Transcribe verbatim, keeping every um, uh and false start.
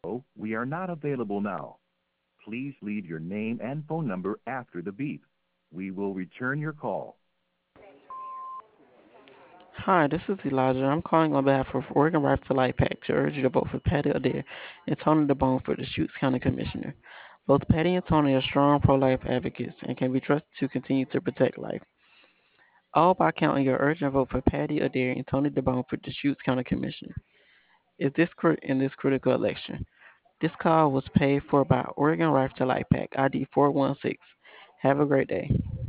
Oh, we are not available now. Please leave your name and phone number after the beep. We will return your call. Hi, this is Elijah. I'm calling on behalf of Oregon Right to Life PAC to urge you to vote for Patty Adair and Tony DeBone for the Deschutes County Commissioner. Both Patty and Tony are strong pro-life advocates and can be trusted to continue to protect life. All by counting your urgent vote for Patty Adair and Tony DeBone for the Deschutes County Commissioner. Is this crit- in this critical election? This call was paid for by Oregon Right to Life PAC I D four one six. Have a great day.